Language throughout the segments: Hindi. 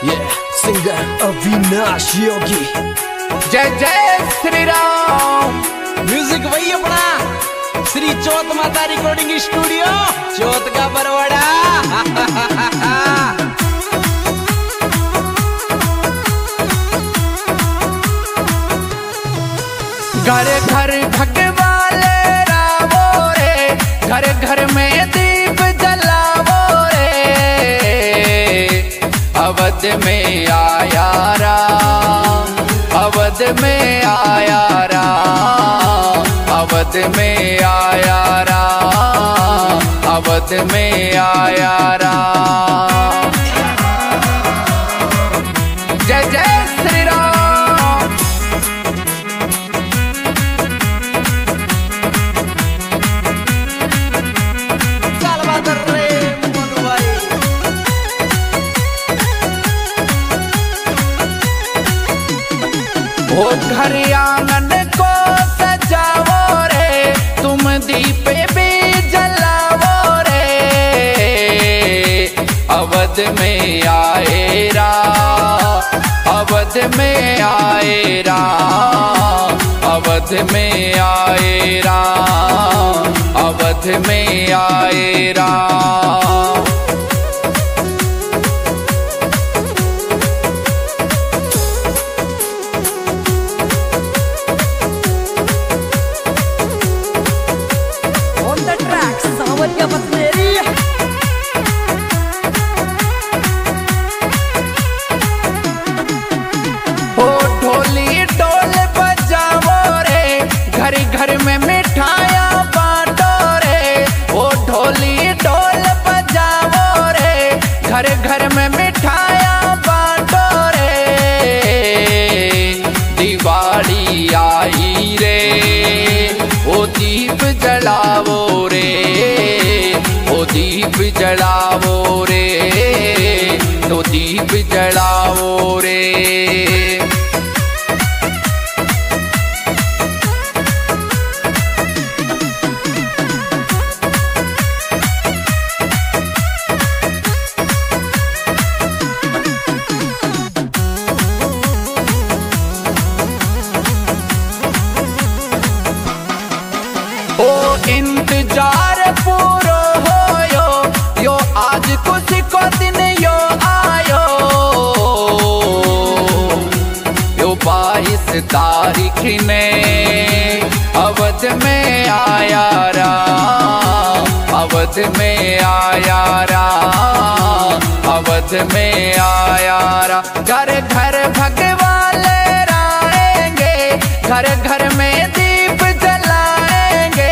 सिंगर अविनाश योगी। जय जय श्री राम। म्यूजिक वही अपना श्री चौथ माता रिकॉर्डिंग स्टूडियो, चौथ का बरवाड़ा। घर घर भगवाले रावो रे, घर घर में दीप जलावो रे। अवध में आया राम, अवध में आया राम, अवध में आया राम, अवध में आया राम। जय जय श्री राम। ओ घर आंगन को सजावो रे, तुम दीप भी जलावो रे। अवध में आए राम, अवध में आए राम, अवध में आए राम, अवध में आए राम। ओ ढोली ढोल बजावो रे, घर घर में मिठाइयाँ बांटो रे। ओ ढोली ढोल बजावो रे, घर घर में मिठाइयाँ बांटो रे। दिवाली आई रे, ओ दीप जलावो रे, ओ दीप जलावो रे, तो दीप जलावो रे। ओ इंतजार पूरो होयो, यो आज खुशी को दिन यो आयो। यो 22 तारीख ने अवध में आया राम, अवध में आया राम, अवध में आया राम। घर घर भगवाले राएंगे, घर घर में दीप जलाएंगे।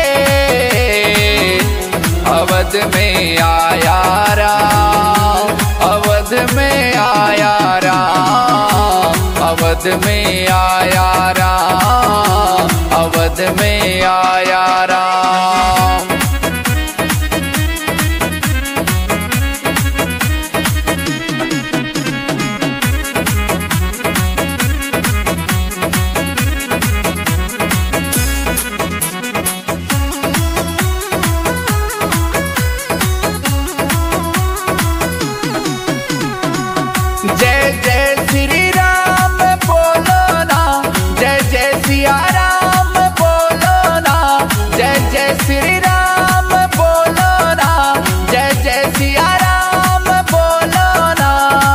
अवध में आया राम, अवध में आया राम, अवध में आया राम, अवध में आया राम। जय जय श्री राम बोलो ना, जय जय सिया राम बोलो ना। जय जय श्री राम बोलो ना, जय जय सिया राम बोलो ना।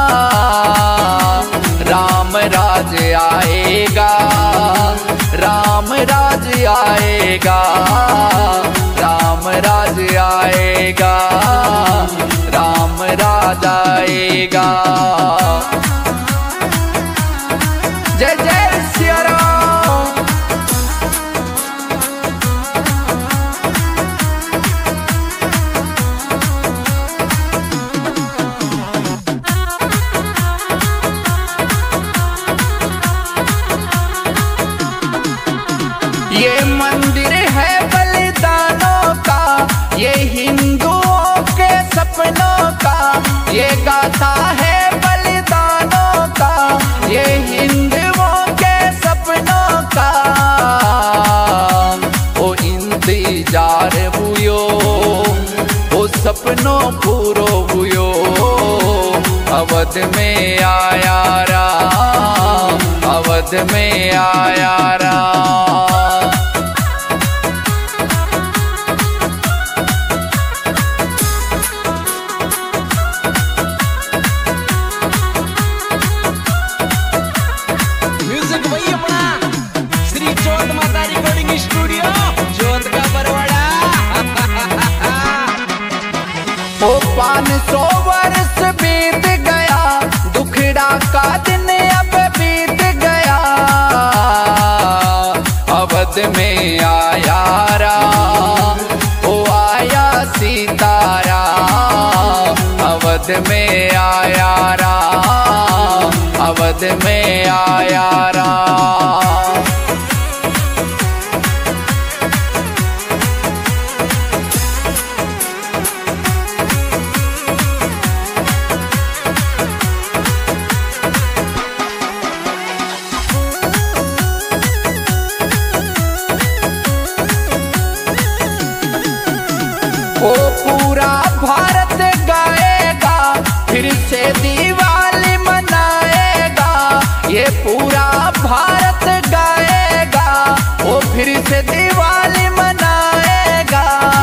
राम राज आएगा, राम राज आएगा, राम राज आएगा, राम राज आएगा। जय जय सिया राम। ये मंदिर है बलिदानों का, ये हिंदुओं के सपनों का। ये गाथा है बलिदानों का, ये हिंदुओं के सपनों का। ओ इंतजार हुयो, ओ सपनों पूरो हुयो। अवध अवध में आया राम, अवध में आया राम। म्यूजिक वही अपना श्री चौथ माता रिकॉर्डिंग स्टूडियो चौथ का बरवाड़ा। ओ 500 वर्ष बीत गया, दुखड़ा का दिन अब बीत गया। अवध में आया राम, ओ आया सीताराम। अवध में आया राम, अवध में आया राम। ओ पूरा भारत गाएगा, फिर से दिवाली मनाएगा। ये पूरा भारत गाएगा, ओ फिर से दिवाली मनाएगा।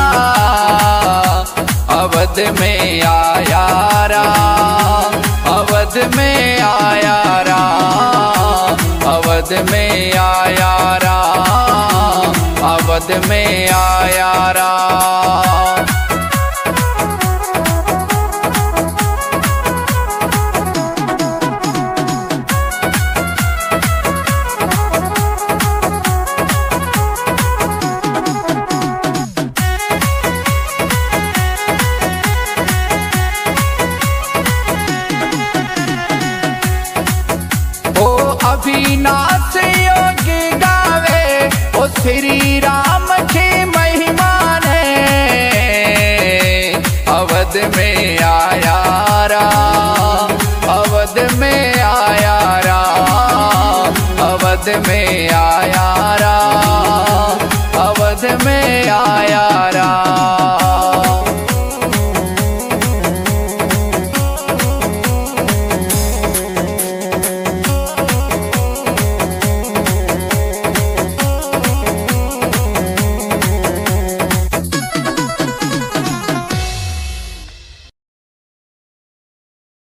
अवध में आया राम, अवध में आया राम, अवध में आया राम, अवध में आया राम। अविनाश योगी गावे, ओ श्री राम की महिमा ने। अवध में आया राम, अवध में आया राम, अवध में